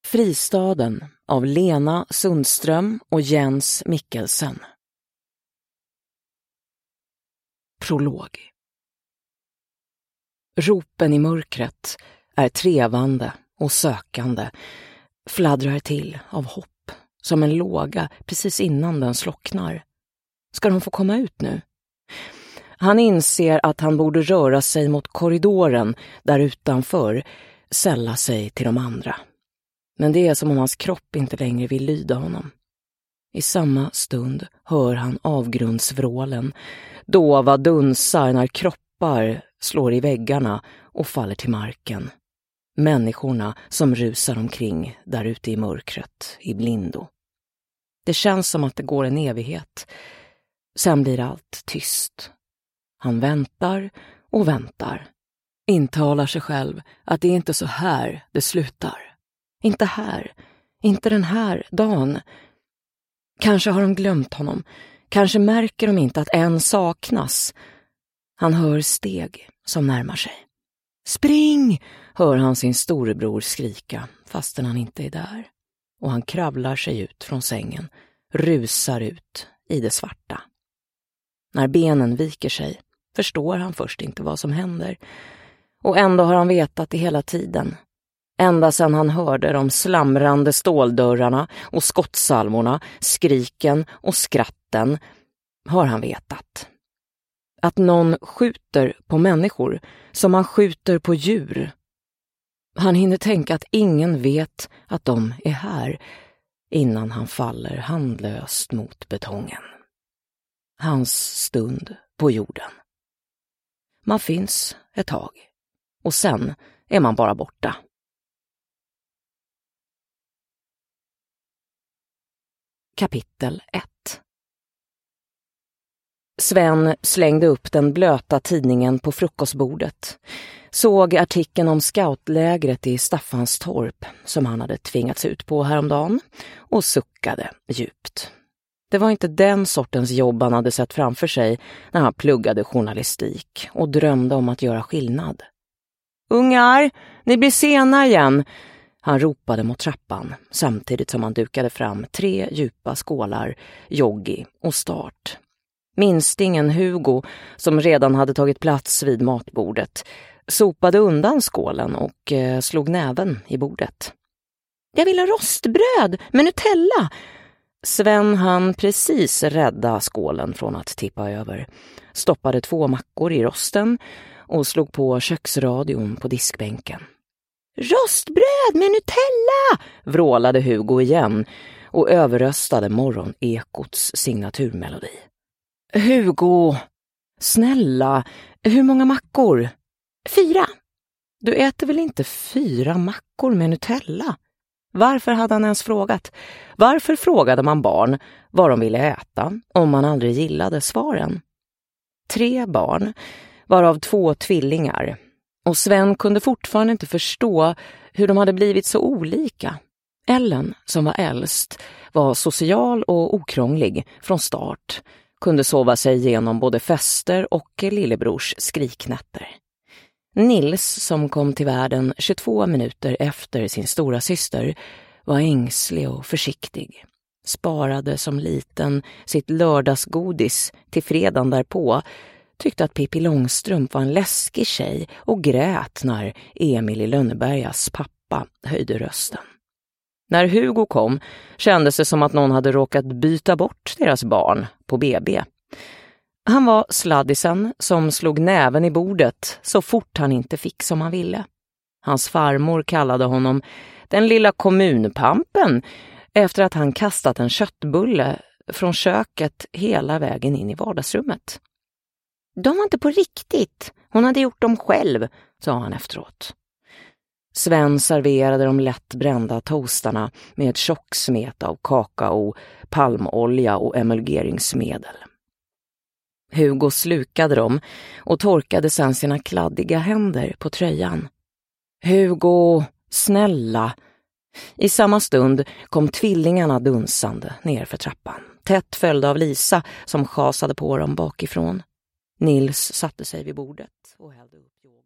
Fristaden av Lena Sundström och Jens Mikkelsen. Prolog. Ropen i mörkret är trevande och sökande, fladdrar till av hopp, som en låga precis innan den slocknar. Ska de få komma ut nu? Han inser att han borde röra sig mot korridoren där utanför, sälla sig till de andra. Men det är som om hans kropp inte längre vill lyda honom. I samma stund hör han avgrundsvrålen, dova dunsar när kroppar slår i väggarna och faller till marken. Människorna som rusar omkring där ute i mörkret, i blindo. Det känns som att det går en evighet. Sen blir allt tyst. Han väntar och väntar. Intalar sig själv att det är inte så här det slutar. Inte här. Inte den här dagen. Kanske har de glömt honom. Kanske märker de inte att en saknas. Han hör steg som närmar sig. Spring! Hör han sin storebror skrika fastän han inte är där. Och han kravlar sig ut från sängen. Rusar ut i det svarta. När benen viker sig förstår han först inte vad som händer. Och ändå har han vetat det hela tiden. Ända sedan han hörde de slamrande ståldörrarna och skottsalvorna, skriken och skratten har han vetat. Att någon skjuter på människor som man skjuter på djur. Han hinner tänka att ingen vet att de är här innan han faller handlöst mot betongen. Hans stund på jorden. Man finns ett tag och sen är man bara borta. Kapitel 1. Sven slängde upp den blöta tidningen på frukostbordet. Såg artikeln om scoutlägret i Staffanstorp som han hade tvingats ut på häromdagen och suckade djupt. Det var inte den sortens jobb han hade sett framför sig när han pluggade journalistik och drömde om att göra skillnad. Ungar, ni blir sena igen! Han ropade mot trappan samtidigt som han dukade fram 3 djupa skålar, joggi och start. Minstingen Hugo, som redan hade tagit plats vid matbordet, sopade undan skålen och slog näven i bordet. Jag vill ha rostbröd med Nutella! Sven hann precis rädda skålen från att tippa över, stoppade 2 mackor i rosten och slog på köksradion på diskbänken. Rostbröd med Nutella! Vrålade Hugo igen och överröstade morgonekots signaturmelodi. Hugo, snälla, hur många mackor? 4. Du äter väl inte 4 mackor med Nutella? Varför hade han ens frågat? Varför frågade man barn vad de ville äta om man aldrig gillade svaren? 3 barn, varav 2 tvillingar. Och Sven kunde fortfarande inte förstå hur de hade blivit så olika. Ellen, som var äldst, var social och okrånglig från start. Kunde sova sig igenom både fester och lillebrors skriknätter. Nils, som kom till världen 22 minuter efter sin stora syster, var ängslig och försiktig. Sparade som liten sitt lördagsgodis till fredagen därpå. Tyckte att Pippi Långstrump var en läskig tjej och grät när Emil i Lönnebergas pappa höjde rösten. När Hugo kom kändes det som att någon hade råkat byta bort deras barn på BB. Han var sladdisen som slog näven i bordet så fort han inte fick som han ville. Hans farmor kallade honom den lilla kommunpampen efter att han kastat en köttbulle från köket hela vägen in i vardagsrummet. De var inte på riktigt. Hon hade gjort dem själv, sa han efteråt. Sven serverade de lätt brända toastarna med ett tjocksmet av kakao, palmolja och emulgeringsmedel. Hugo slukade dem och torkade sedan sina kladdiga händer på tröjan. Hugo, snälla! I samma stund kom tvillingarna dunsande ner för trappan, tätt följda av Lisa som schasade på dem bakifrån. Nils satte sig vid bordet och hällde upp